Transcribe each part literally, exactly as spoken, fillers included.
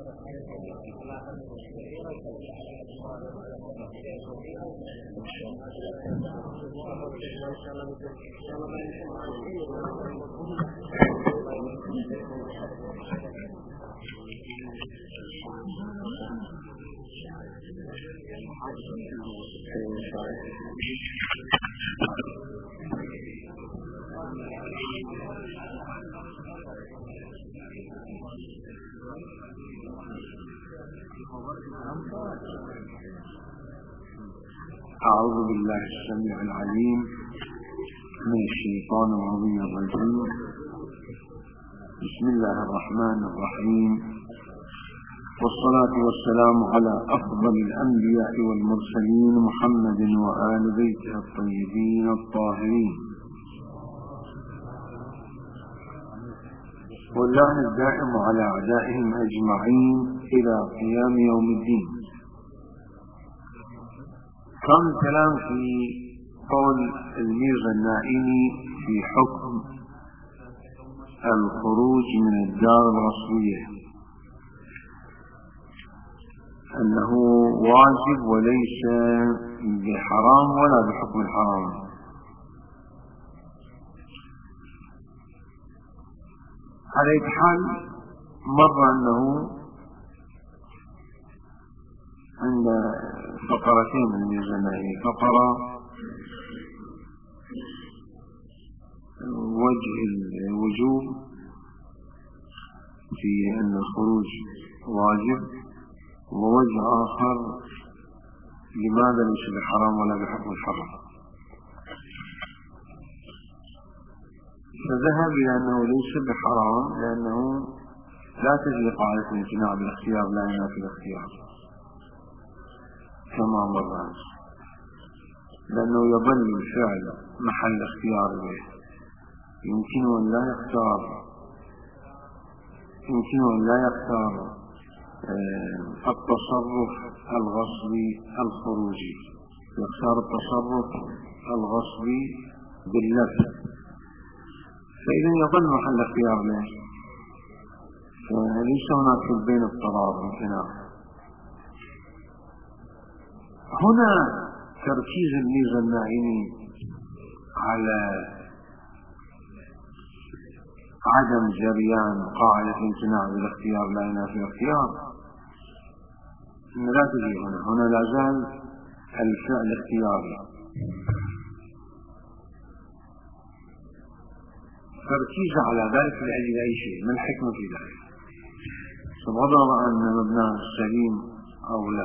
أعوذ بالله السميع العليم من الشيطان الرجيم. بسم الله الرحمن الرحيم، والصلاة والسلام على أفضل الأنبياء والمرسلين محمد وآل بيته الطيبين الطاهرين، واللعن الدائم على أعدائهم أجمعين إلى قيام يوم الدين. كان الكلام في قول الميرزا النائمي في حكم الخروج من الدار الغصبية أنه واجب وليس بحرام ولا بحكم الحرام. على أي حال مر أنه عند فقرتين من الميرزا النائمي، فقرة وجه الوجوب في أن الخروج واجب، ووجه آخر لماذا ليس بحرام ولا بحكم الحرام. فذهب إلى أنه ليس بحرام لأنه لا تجري قاعدة الامتناع بالاختيار لا ينافي الاختيار كما مر، لأنه يظل الفعل محل اختيار به، يمكن أن لا يختار يمكن أن لا يختار التصرف الغصبي الخروجي، يختار التصرف الغصبي باللفظ، فإذا يظل محل اختيار له، فليس هناك بين اضطرار وامتناع. هنا تركيز الميرزا النائمي على عدم جريان قاعدة الامتناع بالاختيار لا ينافي الاختيار لا تجي هنا، هنا لا زال الفعل اختياري. تركيز على ذلك لأجل أي شيء، ما الحكمة في ذلك؟ بغض أن مبناه السليم أو لا،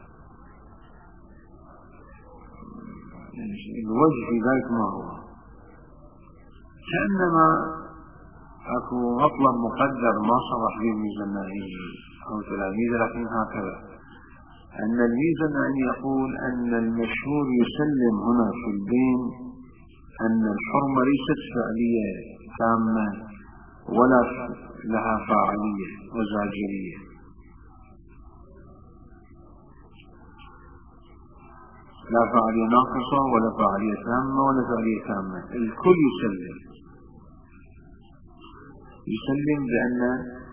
الوجه في ذلك ما هو؟ كأنما أكو مطلب مقدر ما صرح به الميرزا النائمي أو تلاميذه، لكن هكذا أن الميرزا النائمي يقول أن المشهور يسلم هنا في البين أن الحرمة ليست فعلية تامة ولا لها فاعلية وزاجرية، لا فاعلية ناقصة ولا فاعلية تامة ولا فاعلية تامة، الكل يسلم يسلم بأن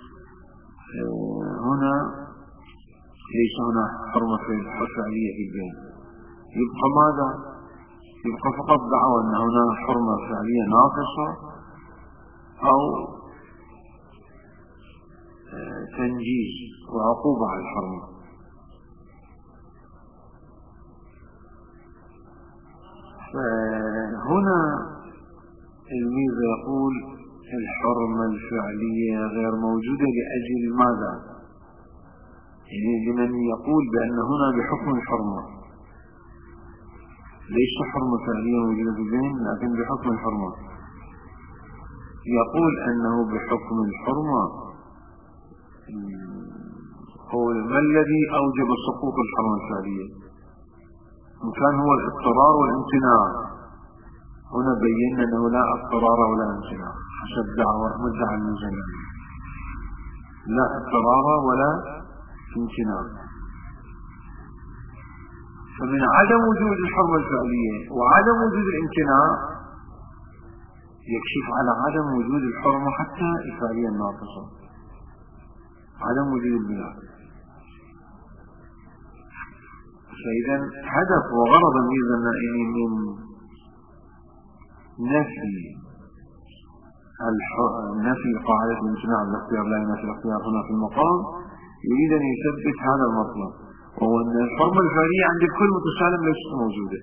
هنا ليس هنا حرمة فعلية في البين. يبقى ماذا؟ يبقى فقط دعوة أن هنا حرمة فعلية ناقصة أو تنجيز وعقوبة على الحرمة. فهنا الميرزا يقول الحرمة الفعلية غير موجودة لأجل ماذا؟ يعني لمن يقول بأن هنا بحكم الحرمة، ليس حرمة فعلية موجودة في الذهن لكن بحكم الحرمة، يقول أنه بحكم الحرمة. قول ما الذي أوجب سقوط الحرمة الفعلية؟ كان هو الاضطرار والامتناع، هنا بينا أنه لا اضطرار ولا امتناع حسب دعوة مدعى الميرزا النائمي، لا اضطرار ولا امتناع. فمن عدم وجود الحرمة الفعلية وعدم وجود الامتناع يكشف على عدم وجود الحرمة حتى الفعلية الناقصة. عدم وجود الميلاد. فإذا هدف وغرض الميزة النائمي من نفي نفي قاعدة الامتناع بالاختيار لا ينافي الاختيار هنا في المقام، يريد أن يثبت هذا المطلب، وهو أن الحرمة الفعلية عند الكل متسالم ليست موجودة.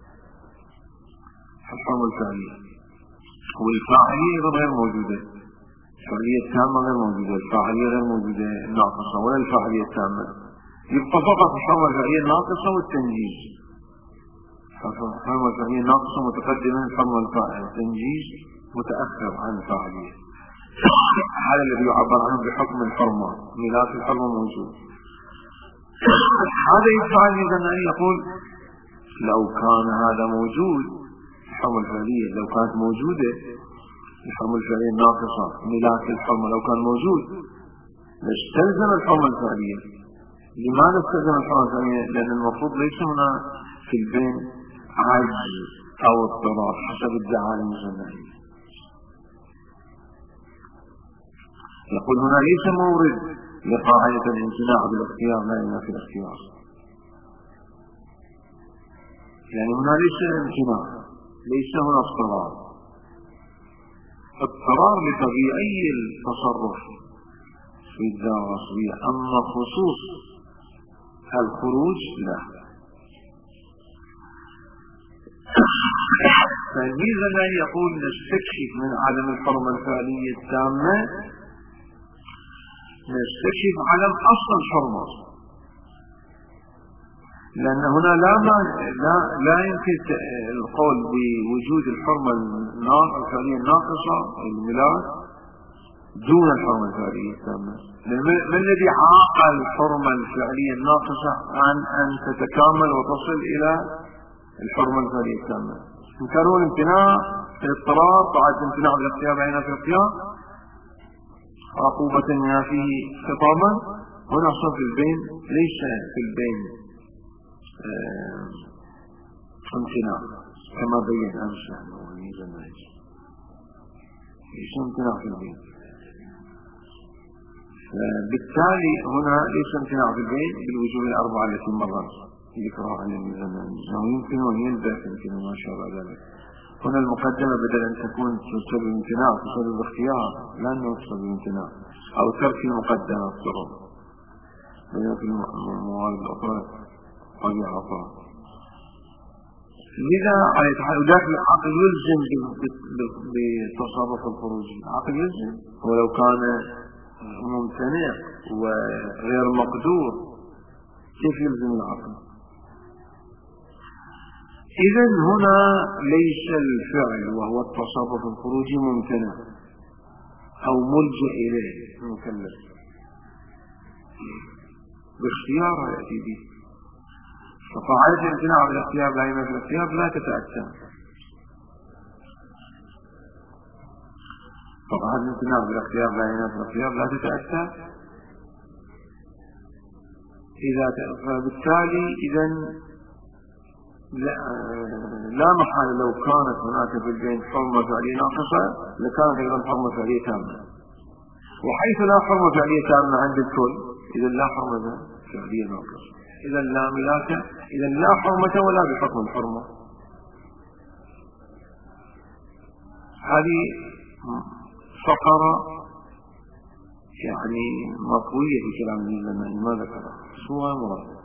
الحرمة الفعلية والفاعلية غير موجودة، الفعلية التامة غير موجودة، الفاعلية غير موجودة الناقصة ولا الفاعلية التامة، يبقى فقط الحرمة الفعلية الناقصة والتنجيز. الحرمة الفعلية الناقصة متقدمة، الحرمة التنجيز متأخر عن الفاعلية. هذا الذي يعبر عنه بحكم الحرمة، ميلاد الحرمة موجود. هذا يدفع الميزان أن يقول لو كان هذا موجود، الحرمة الفعلية لو كانت موجودة، الحرمة الفعلية الناقصة ميلاد الحرمة لو كان موجود لاستلزم الحرمة الفعلية. لماذا استلزم الحرمة الفعلية؟ لأن المفروض ليس هنا في البين عجز أو اضطرار حسب ادعاء الميزان. يقول هنا ليس مورد لقاعدة الامتناع بالاختيار لا ينافي الاختيار، يعني هنا ليس امتناع، ليس هنا اضطرار. اضطرار لطبيعي التصرف في الدار الرسمية، أما خصوص الخروج لا. فالميزة لا يقول نستكشف من عدم الحرمة الفعلية التامة، نستكشف عدم أصل الحرمة، لأن هنا لا لا لا يمكن القول بوجود الحرمة الفعلية الناقصة الميلاد دون الحرمة الفعلية التامة. ما الذي عاقل الحرمة الفعلية الناقصة عن أن تتكامل وتصل إلى الحرمة الفعلية التامة؟ يمكنون امتناع الاضطرار بعد امتناع بالاختيار لا ينافي الاختيار، عقوبة ينافيه خطابا. هنا صار في البين ليس في البين اه امتناع كما بين أمس والميزة الناس، ليس امتناع في البين. بالتالي هنا ليس امتناع في البين بالوجوه الأربعة التي مرت ذكرها عن الميزة الناس، يمكن أن يلبث يمكن ما شاء الله ذلك. هنا المقدمة بدل أن تكون تسبب الامتناع تسبب الاختيار، لا أنه تسبب الامتناع أو ترك المقدمة الطرق، بينما في الموارد الأخرى طبيعة أخرى. لذا وداخل العقل يلزم بالتصرف الخروجي، العقل يلزم، ولو كان ممتنع وغير مقدور كيف يلزم العقل؟ إذن هنا ليس الفعل وهو التصرف الخروجي ممتنع أو ملجأ إليه المكلف، باختياره يأتي به. فقاعدة الامتناع بالاختيار لا ينافي الاختيار لا تتأتى، فقاعدة الامتناع بالاختيار لا ينافي الاختيار لا تتأتى. إذا فبالتالي إذن لا, لا محال لو كانت هناك في البين حرمة فعلية ناقصة لكانت أيضا حرمة فعلية تامة، وحيث لا حرمة فعلية تامة عند الكل إذا لا حرمة فعلية ناقصة، إذا لا ملاك، إذا لا حرمة ولا بحكم الحرمة. هذه فقرة يعني مطوية في كلام الزمان ما ذكرها سوى مراد،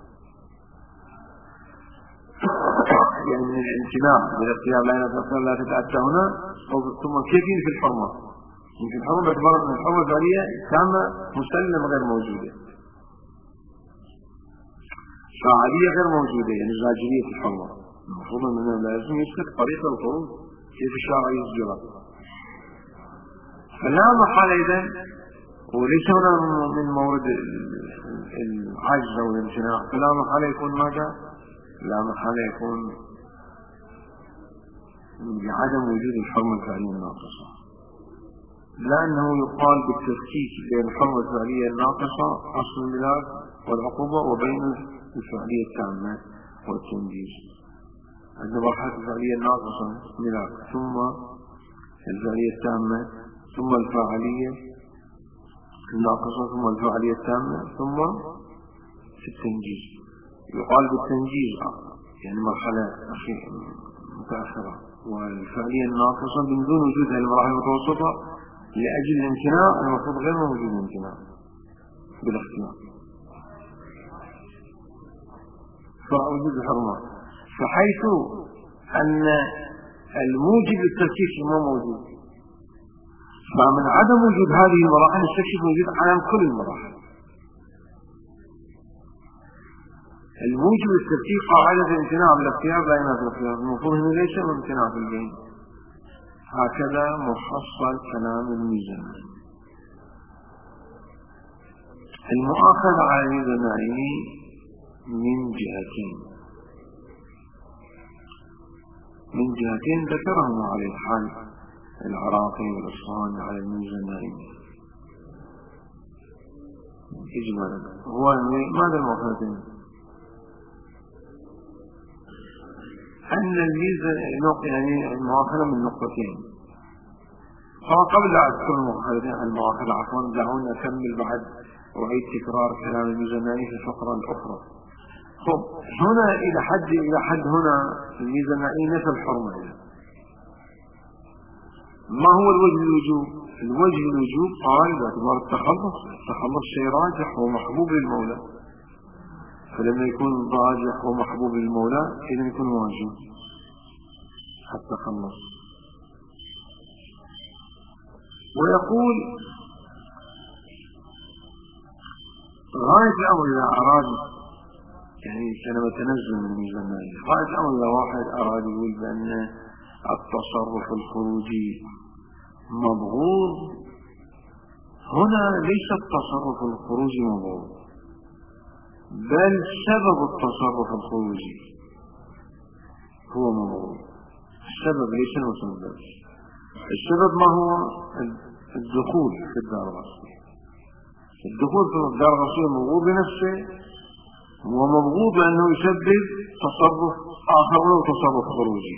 يعني من الامتناع بالاختيار لا ينافي لا تتأتى هنا، ثم كيف في الحرمة؟ يمكن الحرمة باعتبار أن الحرمة الفعلية تامة مسلمة غير موجودة، فعالية غير موجودة، يعني زاجرية الحرمة. المفروض أنه لازم يسلك طريقة الخروج، كيف الشارع يسجرها؟ فلا محال إذن، وليس هنا من مورد العجز أو الامتناع، فلا محال يكون ماذا؟ لا محال يكون بعدم وجود الحرمة الفعلية الناقصة، لأنه يقال بالتفكيك بين الحرمة الفعلية الناقصة أصل الميلاد والعقوبة وبين الفعلية التامة والتنجيز. عندما مرحلة الفعلية الناقصة ميلاد، ثم الفعلية التامة، ثم الفاعلية الناقصة ثم الفعالية التامة ثم التنجيز. يقال بالتنجيز يعني مرحلة متأخرة، والفعالية الناقصة من دون وجود المراحل المتوسطة لأجل الامتناع المفروض غير موجود الامتناع بالاختيار فوجود الحرمات، فحيث أن الموجب للتركيز ما موجود، فمن عدم وجود هذه المراحل التركيز موجود على كل المراحل. الموجب للتركيز قاعدة الامتناع بالاختيار لا ينافي الاختيار، المفروض هنا ليس الامتناع في البين. هكذا محصل كلام الميزان. المؤاخذة على الميزانين من جهتين من جهتين ذكرهم على الحال العراقي والإصفهاني على الميزانين إجمالا. هو ماذا المؤاخذتين؟ أن الميزان يعني المؤاخذة من نقطتين. فقبل لا أذكر المؤاخذتين المؤاخذة عفوا دعونا أكمل بعد وأعيد تكرار كلام الميزانين في الفقرة الأخرى. طب هنا إلى حد إلى حد هنا الميزانين نفى الحرمة. ما هو الوجه الوجوب؟ الوجه الوجوب قال باعتبار التخلص، التخلص شيء راجح ومحبوب للمولى، فلما يكون راجح ومحبوب للمولى إذا يكون واجب التخلص. ويقول غاية الأمر إذا أراد يعني كان متنزل من الميزانين، غاية الأمر إذا واحد أراد يقول بأن التصرف الخروجي مبغوض، هنا ليس التصرف الخروجي مبغوض بل سبب التصرف الخروجي هو مبغوض. السبب ليس المسبب. السبب ما هو؟ الدخول في الدار الغصبية. الدخول في الدار الغصبية مبغوض بنفسه ومبغوض لأنه يسبب تصرف آخر ولو تصرف خروجي.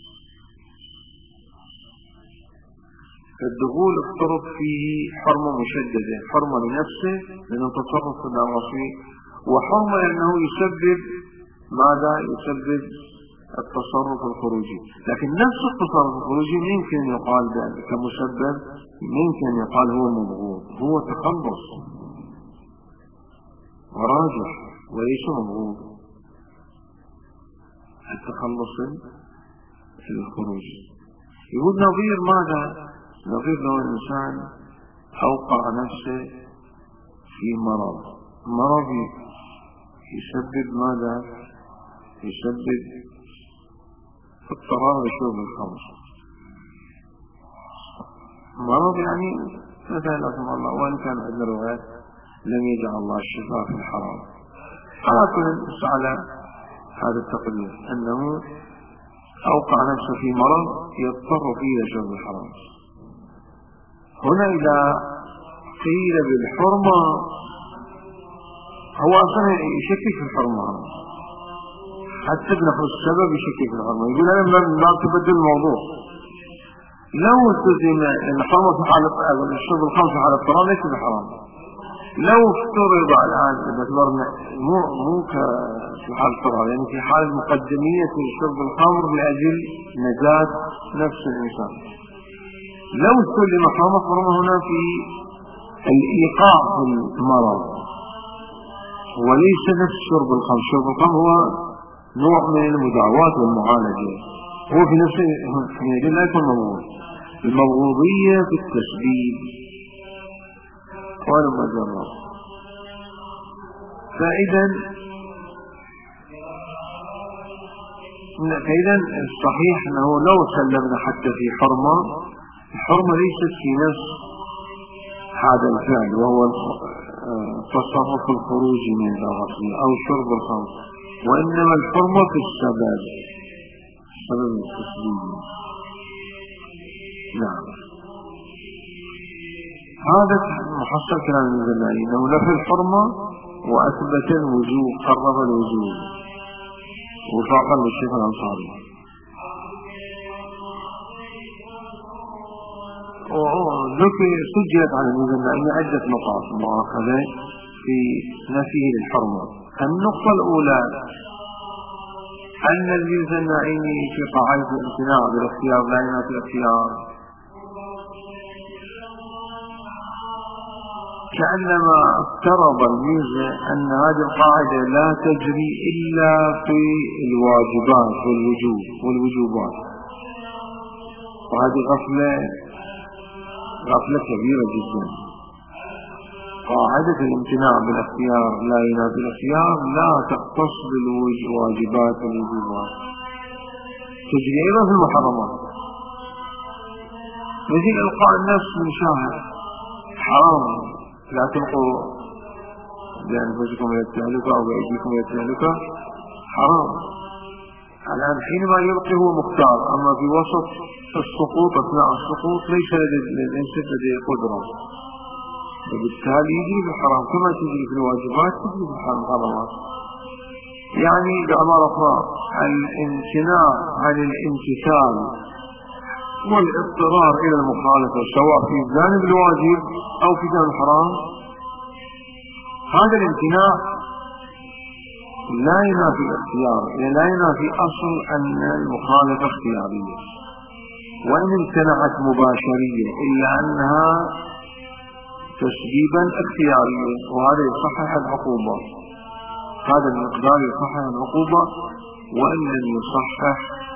الدخول افترض فيه حرمة مشددة، حرمة لنفسه لأنه تصرف في الدار الغصبية، وحرمة لأنه يسبب ماذا؟ يسبب التصرف الخروجي. لكن نفس التصرف الخروجي ممكن يقال كمسبب، ممكن يقال هو مبغوض، هو تخلص وراجح وليس مبغوض. التخلص الخروجي يقول نظير ماذا؟ نظير لو الإنسان أوقع نفسه في مرض، مرض يسبب ماذا؟ يسبب اضطرار لشرب الخمر. مرض يعني مثلا لا سمح الله، وإن كان عندنا روايات لم يجعل الله الشفاء في الحرام. على كل على هذا التقدير أنه أوقع نفسه في مرض يضطر فيه لشرب الحرام. هنا إذا قيل بالحرمة هو أصلا يشكك في الحرمة، حتى بنحو السبب يشكك في الحرمة، يقول أنا ما تبدل الموضوع. لو التزم أن الحرمة في حالة الشرب الخمر على الطعام ليس بحرام، لو افترض الآن باعتبارنا مو مو في حال الطعام يعني في حال مقدمية شرب الخمر لأجل نجاة نفس الإنسان، لو سلم حرمة حرمة هنا في الإيقاع في المرض وليس نفس شرب الخمر. شرب الخمر هو نوع من المداوات والمعالجة، هو في نفسه لا يكون مبغوض. المبغوضية في التسبيب ولا مجرد. فإذا فإذا الصحيح أنه لو سلمنا حتى في حرمة، الحرمة ليست في نفس هذا الفعل وهو التصرف الخروجي من الغسل أو شرب الخمر، وإنما الحرمة في السبب، سبب التسليم. نعم، هذا محصل كلام الزماني أنه نفى الحرمة وأثبت الوجوب، قرب الوجوب وفاقا للشيخ الأنصاري. وذكر سجلت على الميزة النائية عدة نقاط مؤاخذة في نفيه للحرمة. النقطة الأولى أن الميزة النائية في قاعدة الامتناع بالاختيار لا ينافي الاختيار، كأنما افترض الميزة أن هذه القاعدة لا تجري إلا في الواجبات والوجوب والوجوبات، وهذه غفلة غفلة كبيرة جدا. قاعدة الامتناع بالاختيار لا ينافي الاختيار لا تختص بالواجبات والوجوبات، تجري أيضا في المحرمات. مثل إلقاء النفس من شاهد حرام، لا تلقوا بأنفسكم إلى التهلكة أو بأيديكم إلى التهلكة، حرام. الآن حينما يلقي هو مختار، أما في وسط السقوط أثناء السقوط ليس للإنسان لديه قدرة، وبالتالي يجري في الحرام كما تجري في الواجبات تجري في الحرامات. يعني بعبارة أخرى الامتناع عن الامتثال والاضطرار إلى المخالفة سواء في جانب الواجب أو في جانب الحرام، هذا الامتناع لا ينافي الاختيار، يعني لا ينافي أصل أن المخالفة اختيارية، وإن امتنعت مباشرية إلا أنها تسبيبا اختياريا، وهذا يصحح العقوبة، هذا المقدار يصحح العقوبة وإن لم يصحح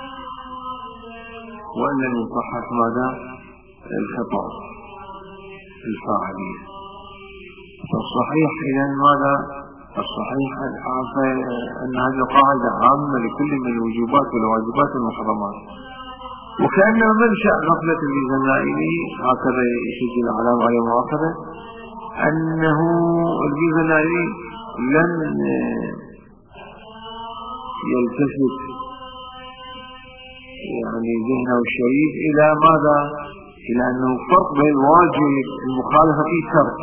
وإن لم يصحح ماذا؟ الخطاب الفاعلية. فالصحيح إذا ماذا؟ الصحيح أن هذه القاعدة عامة لكل من الوجوبات والواجبات والمحرمات، وكأنه منشأ غفلة الميزة النائية هكذا يسجل علامة على مؤاخذة أنه الميزة النائية لم يلتفت يعني ذهنه الشريف إلى ماذا؟ إلى أنه فرق بين الواجب المخالفة في ترك،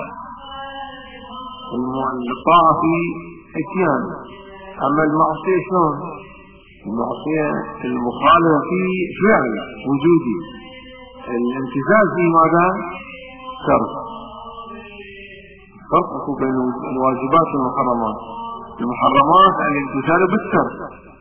الطاعة في اتيان، أما المعصية شلون؟ المعصية المخالفة في فعل وجودي، الامتثال في ماذا؟ ترك. فرق بين الواجبات والمحرمات، المحرمات الامتثال بالترك،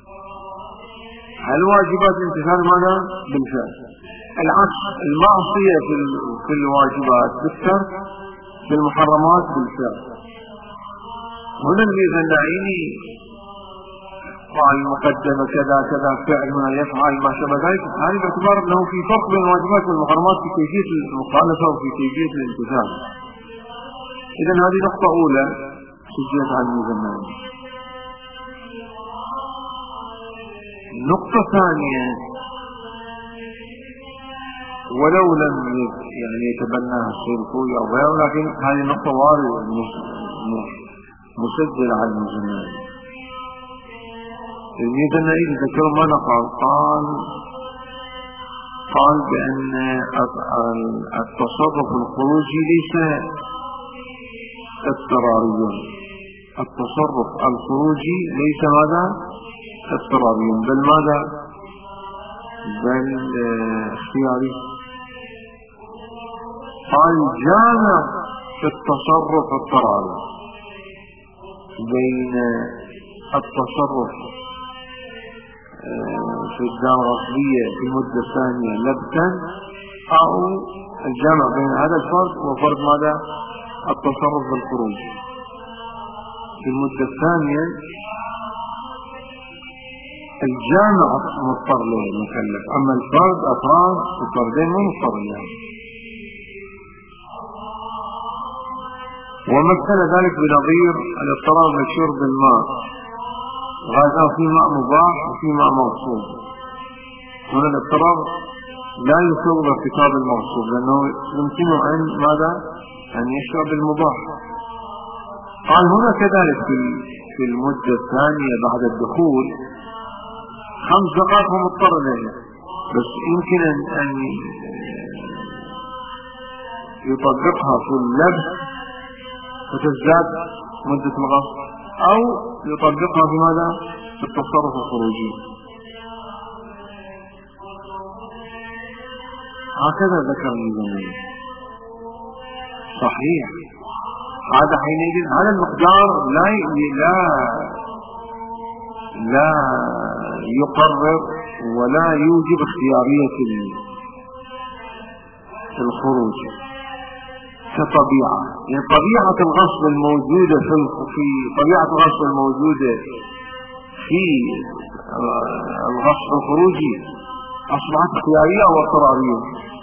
الواجبات الامتثال ماذا؟ بالفعل. العكس المعصية في الواجبات بالترك، في المحرمات بالفعل. هنا الميزة النائية قال المقدمة كذا كذا فعل هنا يفعل ما شابه ذلك، هذا باعتبار أنه في فرق بين الواجبات والمحرمات في كيفية المخالفة وفي كيفية الامتثال. إذن هذه نقطة أولى سجلت عن الميزة النائية. نقطة ثانية ولو لم يعني يتبناها السلفوي أو غيره، لكن هذه النقطة واردة مسجلة على الميزة النائية. الميزة النائية ذكر ما قال قال قال بأن التصرف الخروجي ليس اضطراريا، التصرف الخروجي ليس هذا اضطراريا بل ماذا؟ بل اختياري. قال جامع في التصرف اضطراري بين التصرف في الدار الغصبية في المدة الثانية لبتا أو الجامع بين هذا الفرق وفرق ماذا؟ التصرف بالخروج في المدة الثانية الجامع مضطر له مكلف، أما الفرد أفراد الفردين مو مضطر له. ومثل ذلك بنظير الاضطرار بشرب الماء، غازه في ماء مباح وفي ماء مغصوب. هنا الاضطرار لا يصير بارتكاب المغصوب لأنه يمكنه أن ماذا؟ أن يشرب المباح. قال هنا كذلك في المدة الثانية بعد الدخول خمس دقائق هو مضطر لها، بس يمكن أن يطبقها في اللبس فتزداد مدة الغصب، أو يطبقها في ماذا؟ في التصرف الخروجي. هكذا ذكر الميزانية. صحيح، هذا حينئذ هذا المقدار لا لا لا يقرر ولا يوجب اختيارية الخروج كطبيعة. يعني طبيعة الغصب الموجودة في في طبيعة الغصب الموجودة في الغصب الخروجي أصبحت اختيارية أو اضطرارية؟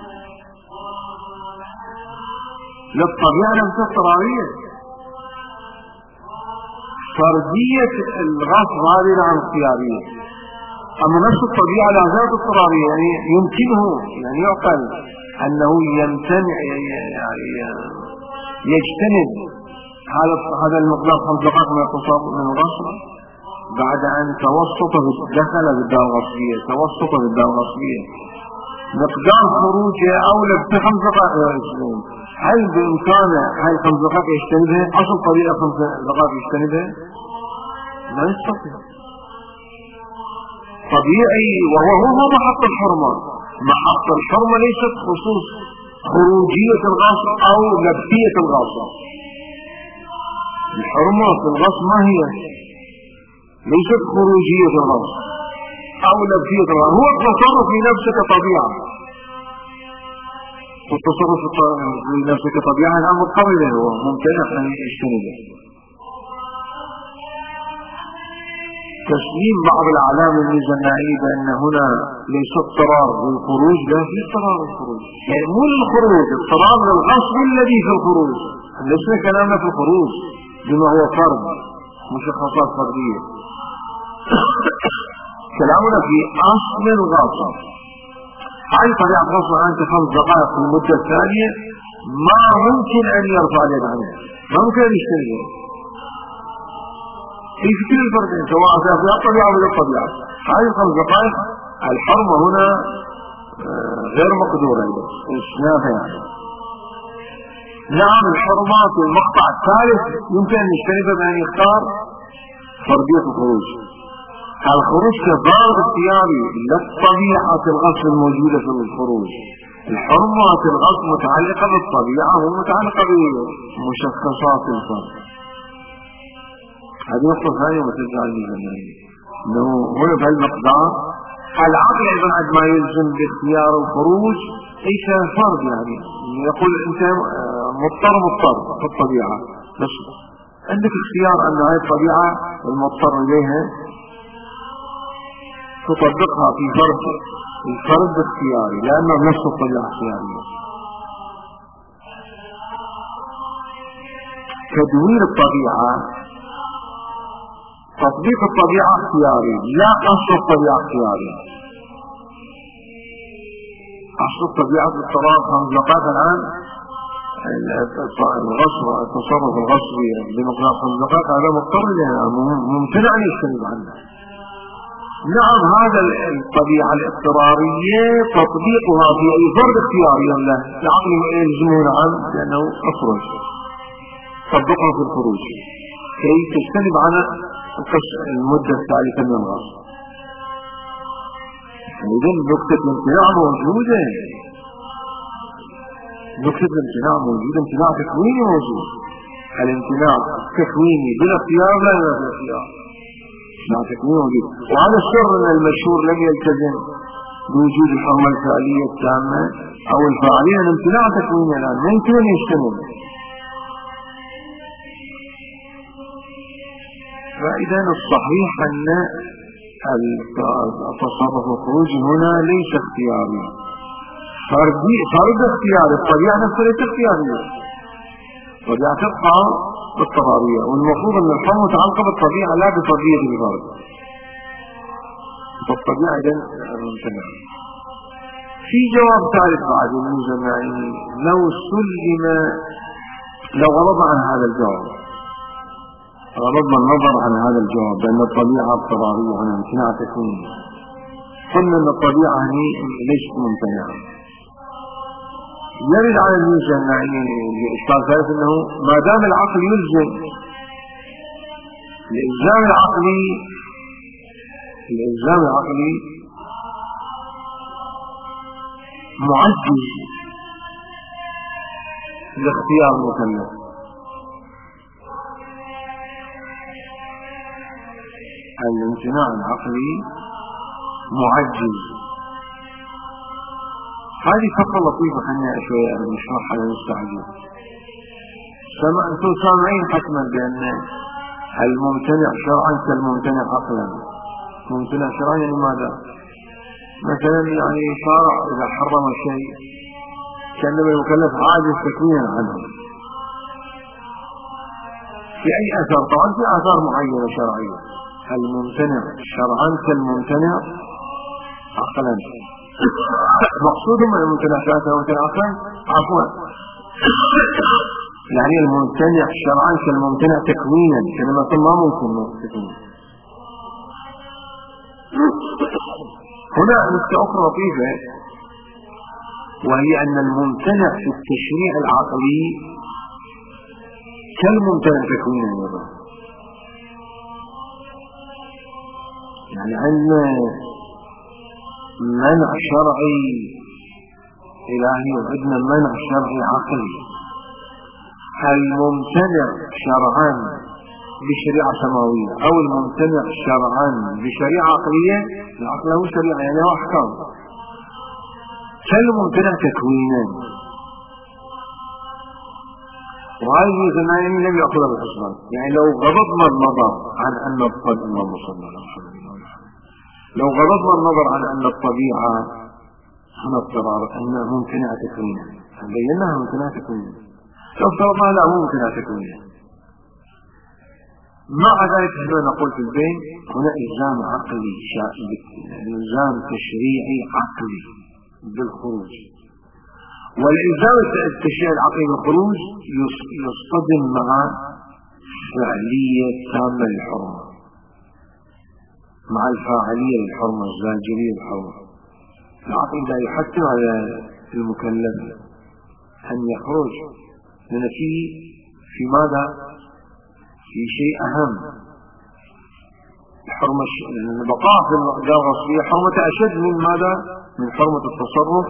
لا، الطبيعة لم تكن اضطرارية. فردية الغصب هذه نعم اختيارية، أما نفس الطبيعة لا زالت اضطرارية. يعني يمكنه يعني يعقل أنه يمتنع يجتنب هذا هذا المقدار خمس دقائق من التصاب من الغصب بعد أن توسط دخل بالدار الغصبية، توسط بالدار الغصبية، مقدار خروجه أولى بخمس دقائق يا رجلين. هل بإمكانه هاي الخمس دقائق يجتنبها؟ أصل طريقة خمس دقائق يجتنبها؟ لا يستطيع. طبيعي، وهو هو محط الحرمة. محط الحرمة ليست خصوص خروجية الغصب أو لبسية الغصب. الحرمة في الغصب ما هي؟ ليست خروجية الغصب أو لبسية الغصب، هو التصرف في نفسه كطبيعة. والتصرف في نفسه كطبيعة الآن مضطر له، هو ممتنع أن يجتنبه. تسليم بعض الأعلام الميزانية بأن هنا ليس اضطرار للخروج، لا، في اضطرار للخروج. يعني مو للخروج، اضطرار للغصب الذي في الخروج. ليس كلامنا في الخروج بما هو فرد، مشخصات فردية. كلامنا في أصل الغصب. هاي طبيعة غصب عنك خمس دقائق في المدة الثانية ما ممكن أن يرفع اليد عنه، ما ممكن أن يشتريه في كل الفردين سواء في الطبيعة ولا الطبيعة. هاي الخمس دقائق الحرمة هنا غير مقدورة استثناءها. يعني نعم الحرمات والمقطع الثالث يمكن أن يجتنبها بأن يختار فردية الخروج. الخروج كبار اختياري للطبيعة الغصب الموجودة في الخروج. الحرمات الغصب متعلقة بالطبيعة ومتعلقة بمشخصات الفرد. هذه نقطة ثانية وترجع الميزانية، انه هنا بهالمقدار العقل ايضا عندما يلزم باختيار الخروج ليس فرض. يعني يقول انت مضطر مضطر في الطبيعة، بس عندك اختيار ان هذه الطبيعة المضطر اليها تطبقها في فرد. الفرد اختياري لانه نفس الطبيعة اختيارية. تدوير الطبيعة، تطبيق الطبيعة اختياري، لا أصل الطبيعة اختياري. أصل الطبيعة باضطرار خمس دقائق الآن الغصب التصرف الغصبي بمقدار خمس دقائق هذا مضطر له، ممتنع أن يجتنب عنه. نعم هذا الطبيعة الاضطرارية تطبيقها في أي فرد اختياري له، العقل يلزمه نعم لأنه أخرج، طبقها في الخروج كي تجتنب عنه المدة الثالثة من الغصب. إذن نكتة الامتناع موجودة، نكتة الامتناع موجودة، امتناع تكويني موجود. الامتناع تكويني بلا اختيار لا بلا اختيار، امتناع تكويني موجود. وهذا السر أن المشهور لم يلتزم بوجود الحرمة الفعلية التامة أو الفعلية، الامتناع تكويني الآن ما يمكن أن يشتمل. فإذا الصحيح أن التصرف الخروجي هنا ليس اختياري، فردي فرد اختياري. الطبيعة نفسها ليست اختيارية، الطبيعة تبقى بالطبيعية، والمفروض أن الحرمة متعلقة بالطبيعة لا بفردية الفرد. فالطبيعة إذن ممتنع. في جواب ثالث بعد الميزانية، لو سلم لو غضب عن هذا الجواب، غضبنا النظر عن هذا الجواب بأن الطبيعة اضطرارية عن امتناع تكوين، قلنا أن الطبيعة هي ليست ممتنعة. يرد على الميزانيين الإشكال ثالث أنه ما دام العقل يلزم، الإلزام العقلي الإلزام العقلي معجز لاختيار المكلف. الامتناع العقلي معجز. هذه فقرة لطيفة خلينا شوية نشرحها للمستعجل. أنتم سامعين حتما بأن الممتنع شرعا كالممتنع عقلا. ممتنع شرعا يعني ماذا؟ مثلا يعني شارع إذا حرم شيء كأنما المكلف عاجز تكوينا عنه في أي أثر، طبعا في آثار معينة شرعية. الممتنع شرعا كالممتنع عقلا. مقصود من الممتنع شرعا كالممتنع عقلا عفوا يعني الممتنع شرعا كالممتنع تكوينا، كلمة ما ممكن تكوين. هنا نقطة أخرى لطيفة، وهي أن الممتنع في التشريع العقلي كالممتنع تكوينا أيضا. يعني عندنا منع شرعي إلهي وعندنا منع شرعي عقلي. الممتنع شرعا بشريعة سماوية أو الممتنع شرعا بشريعة عقلية، العقل هو شريعة يعني هو أحكام، كالممتنع تكوينا. وهذه الزمان لم يأخذ بالحسبان. يعني لو غضضنا النظر عن أن الطبيعة لو غضضنا النظر عن أن الطبيعة هنا اضطرار أنها ممتنع تكوينا، بيناها ممتنع تكوينا، لو افترضنا لا ممتنع تكوينا. مع ذلك هنا نقول في البين هنا إلزام عقلي شائع، إلزام تشريعي عقلي بالخروج. والإلزام التشريعي العقلي بالخروج يصطدم مع فعلية تامة للحرمة، مع الفاعلية للحرمة، الزاجرية للحرمة. العقل لا يحتم على المكلف أن يخرج، لأن فيه في ماذا؟ في شيء أهم. الحرمة البقاء في الأقدار الرسمية حرمة أشد من ماذا؟ من حرمة التصرف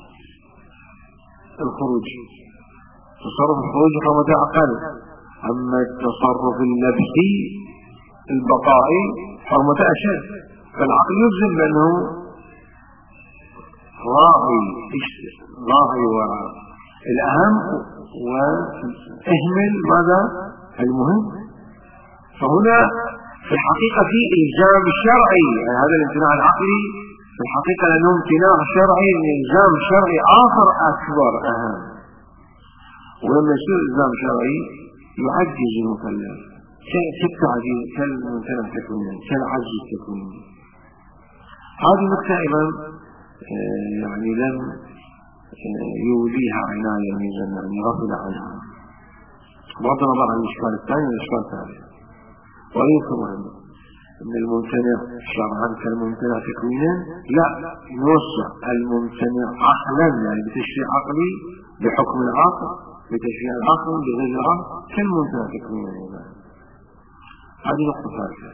الخروج. تصرف الخروج حرمة أقل. أما التصرف اللبسي البقائي حرمة أشد. فالعقل يجزم بأنه راعي راعي والأهم وإهمل ماذا؟ المهم. فهنا في الحقيقة في إلزام شرعي، يعني هذا الامتناع العقلي في الحقيقة لأنه امتناع شرعي، إلزام شرعي آخر أكبر أهم. ولما يصير إلزام شرعي يعجز المكلف كالتعجيز كالممتنع تكوينا كالعجز التكويني. هذه نقطة أيضا يعني لم يوليها عناية الميزان، يعني غفل عنها. بغض النظر عن الإشكال الثاني والإشكال الثالث. ويذكر أن الممتنع شرعا كالممتنع تكوينا لا يوسع الممتنع عقلا، يعني بتشريع عقلي بحكم العقل بتشريع العقل بغير العقل كالممتنع تكوينا. هذه نقطة ثالثة.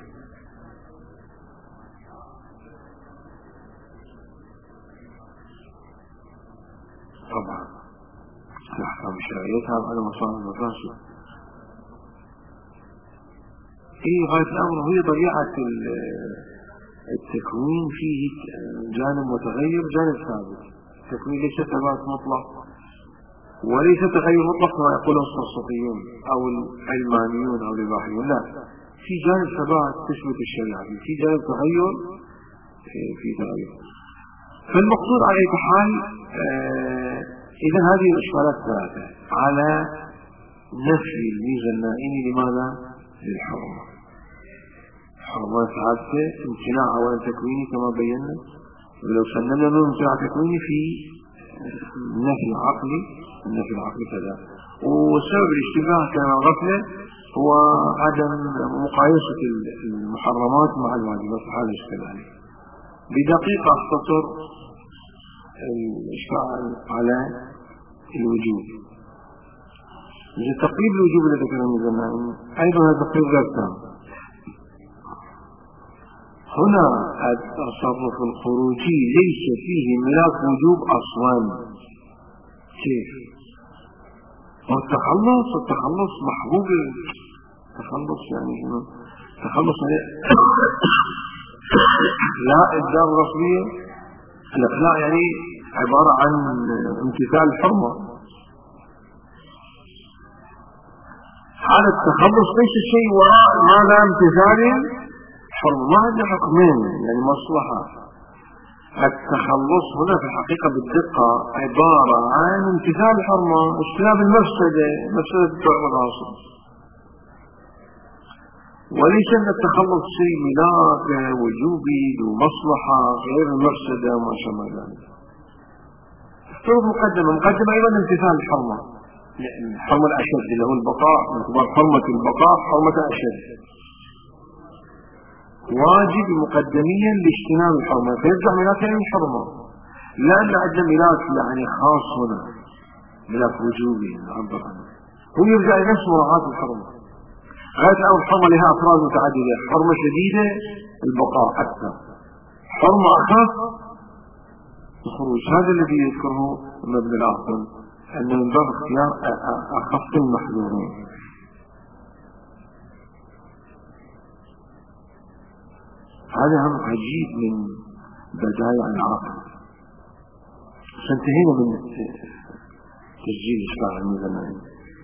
طبعا الأحكام الشرعية تابعة على مصالح المفاسد. إيه غاية الأمر هي طبيعة التكوين، فيه جانب متغير جانب ثابت. التكوين ليس ثبات مطلق وليس تغير مطلق كما يقوله الصفصفيون أو العلمانيون أو الإباحيون، لا، في جانب ثبات تثبت الشريعة، في جانب تغير في تغير. فالمقصود على أي حال آه إذا هذه الإشكالات ثلاثة على نفي الميزة النائمة لماذا؟ للحرمة. الحرمة ثلاثة: امتناع أولا تكويني كما بينا، ولو سلمنا من امتناع تكويني في نفي عقلي، النفي العقلي كذا. وسبب الاشتباه كان الغفلة هو عدم مقايسة المحرمات مع الواجبات. هذا الاشتباه بدقيقة اختصر الإشكال على الوجوب. إذا تقريب الوجوب الذي ذكرناه زمان أيضا هذا تقريب غير تام. هنا التصرف الخروجي ليس فيه ملاك وجوب أصلا. كيف؟ والتخلص التخلص محبوب، التخلص يعني شنو؟ التخلص يعني لا إبداء رسمية. الإخلاء يعني عبارة عن امتثال الحرمة. هذا التخلص ليس شيء وراء ماذا امتثال الحرمة. ما عندنا حكمين يعني مصلحة. التخلص هنا في الحقيقة بالدقة عبارة عن امتثال الحرمة، اجتناب المفسدة، مفسدة الدعوة والعاصم، وليس أن التخلص شيء ملاك وجوبي ومصلحة غير المفسدة وما شابه ذلك. افترض مقدمة مقدمة أيضا امتثال الحرمة، الحرمة الأشد اللي هو البقاء، باعتبار حرمة البقاء حرمة أشد، واجب مقدميا لاجتناب الحرمة، فيرجع ملاك يعني الحرمة. لأن عندنا ملاك يعني خاص هنا، ملاك وجوبي نعبر عنه، هو يرجع إلى نفس مراعاة الحرمة. غاية الأمر الحرمة لها أفراد متعددة، حرمة شديدة البقاء أكثر، حرمة أخف الخروج. هذا الذي يذكره ابن العاصم أن من باب اختيار أخف المحذورين. هذا هم عجيب من بدايع العقل. سنتهينا من تسجيل إشباع الميزانين.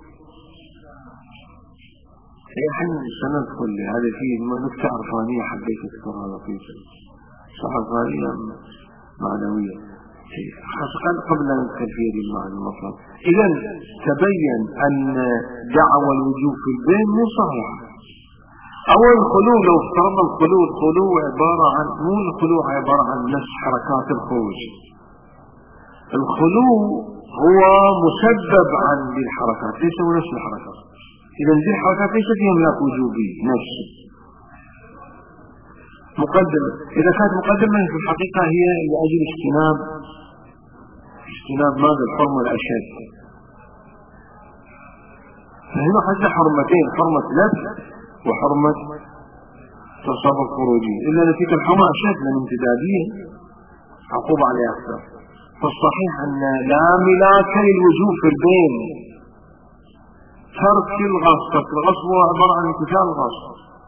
الحين سندخل لهذا فيه نكتة عرفانية حبيت أذكرها لطيفة، عرفانية معنوية خاصة قبل أن ندخل في هذه المعنى المطلب. إذا تبين أن دعوى الوجوب في البين مو صحيحة. أول الخلو، لو افترضنا الخلو، الخلو عبارة عن مو الخلو عبارة عن نفس حركات الخروج. الخلو هو مسبب عن ذي الحركات، ليس هو نفس الحركات. إذا ذي الحركات ليس فيها ملاك وجوبي نفسه. مقدمة، إذا كانت مقدمة في الحقيقة هي لأجل اجتناب اجتناب ماذا؟ الحرمة الأشد. فهنا حتى حرمتين، حرمة لبس وحرمة تصرف خروجي، إلا نتيجة الحرمة أشد من امتدادية عقوبة عليها أكثر. فالصحيح أن لا ملاك للوجوب في البين. ترك الغصب، الغصب هو عبارة عن امتثال الغصب،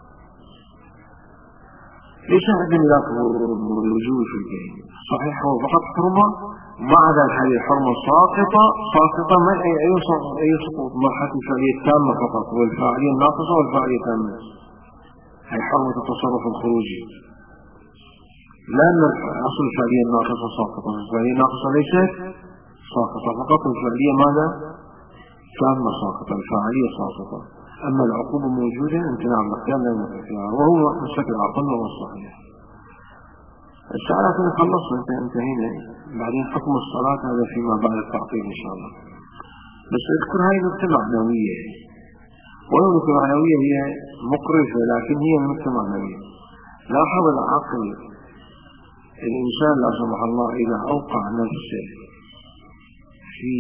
ليس عندنا ملاك الوجوب في البين. صحيح هو فقط حرمة، مع ذلك هذه الحرمة ساقطة ساقطة من أي أي سقوط مرحلة الفعلية التامة فقط، والفاعلية الناقصة والفاعلية التامة، هي حرمة التصرف الخروجي. لأن أصل الفعلية الناقصة ساقطة، الفعلية الناقصة ليست ساقطة فقط، الفعلية ماذا؟ تامة ساقطة، الفاعلية ساقطة. أما العقوبة موجودة امتناع الاختيار لا يمكن فيها، وهو مشكل عقل وهو الصحيح. السؤالات اللي خلصنا انتهينا. بعدين حكم الصلاة هذا فيما بعد التعطيل إن شاء الله. بس اذكر هاي نقطة معنوية، ولو نقطة معنوية هي مقرفة لكن هي نقطة معنوية. لاحظ العقل، الإنسان لا سمح الله إذا أوقع نفسه في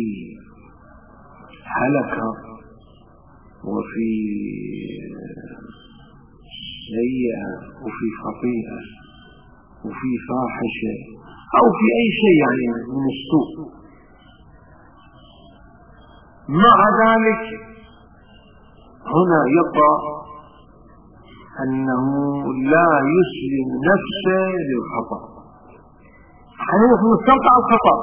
هلكة وفي سيئة وفي خطيئة وفي فاحشة أو في أي شيء يعني من السوء، مع ذلك هنا يقع أنه لا يسلم نفسه للخطأ، حيث مستنقع الخطأ.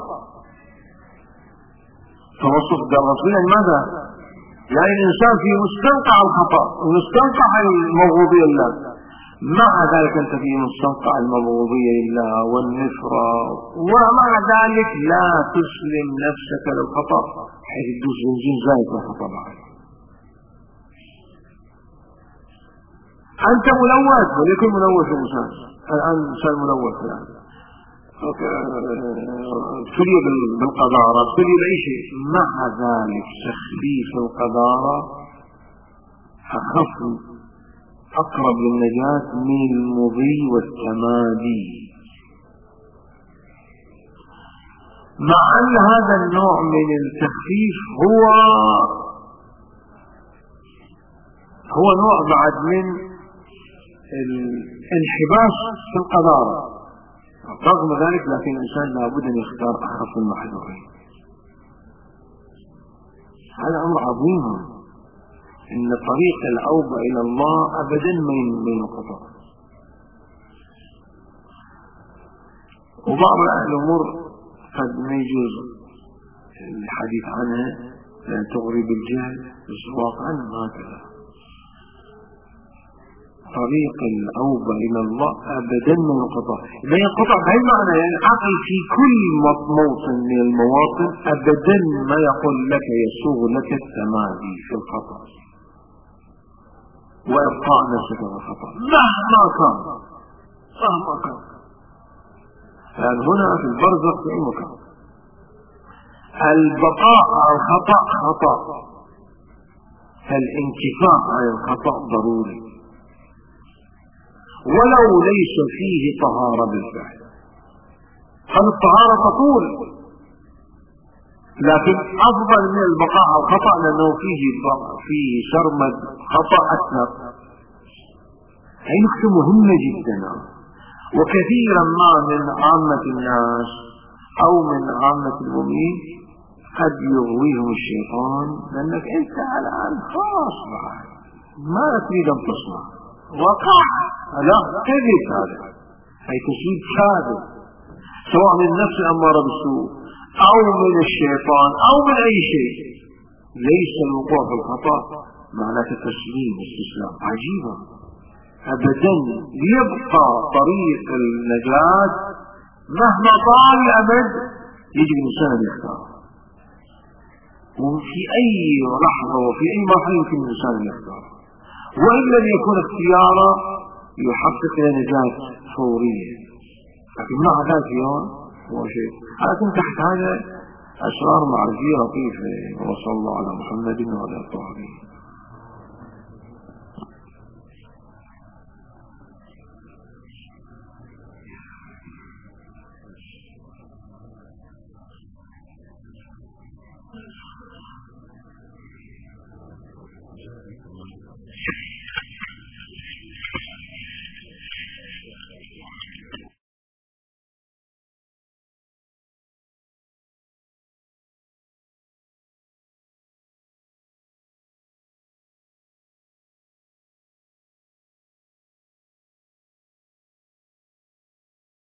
توصف الرسول ماذا؟ يعني الإنسان في مستنقع الخطأ ومستنقع المبغوضية لله، مع ذلك أنت في مستنقع المبغوضية لله والنفرة، ومع ذلك لا تسلم نفسك للخطأ حيث تدوس بنزين زايد الخطأ معك. أنت ملوث وليكن ملوث الإنسان، الآن إنسان ملوث يعني ابتلي بالقذارة، ابتلي بأي شيء، مع ذلك تخفيف القذارة أخف أقرب للنجاة من المضي والتمادي. مع أن هذا النوع من التخفيف هو هو نوع بعد من الانحباس في القذارة. رغم ذلك لكن الإنسان لابد أن يختار أخف المحذورين. هذا أمر عظيم، إن طريق الأوبة إلى الله أبدا ما ينقطع. وبعض الأمور قد ما يجوز الحديث عنها لأن تغري بالجهل الزواق عنه. هكذا طريق الأوبة إلى الله أبدا ما ينقطع. لا ينقطع بهذا المعنى، يعني العقل في كل موطن من المواطن أبدا ما يقول لك يسوغ لك التمادي في الخطأ وإبقاء نفسك في الخطأ مهما كان مهما كان. يعني هنا في البرزخ في أي مكان البقاء على الخطأ خطأ، فالانكفاء عن الخطأ ضروري ولو ليس فيه طهارة بالفعل. هل الطهارة تطول، لكن أفضل من البقاء على الخطأ لأنه فيه فيه شرمد خطأ أكثر. هي نقطة مهمة جدا، وكثيرا ما من عامة الناس أو من عامة المؤمنين قد يغويهم الشيطان لأنك أنت الآن خلاص ما تريد أن تصنع وقع. لا، كذب هذا، أي تسويد كاذب سواء من النفس الأمارة بالسوء أو من الشيطان أو من أي شيء. ليس الوقوع في الخطأ معناه تسليم استسلام. عجيبة أبدا، يبقى طريق النجاة مهما طال الأمد يجب الإنسان أن يختار، وفي أي لحظة وفي أي مرحلة يمكن الإنسان أن يختار، وإن لم يكن اختيارا يحقق نجاة فورية. لكن مع ذلك يوم هو شيء. لكن تحت هذا أسرار معرفية لطيفة. وصلى الله على محمد وعلى آله.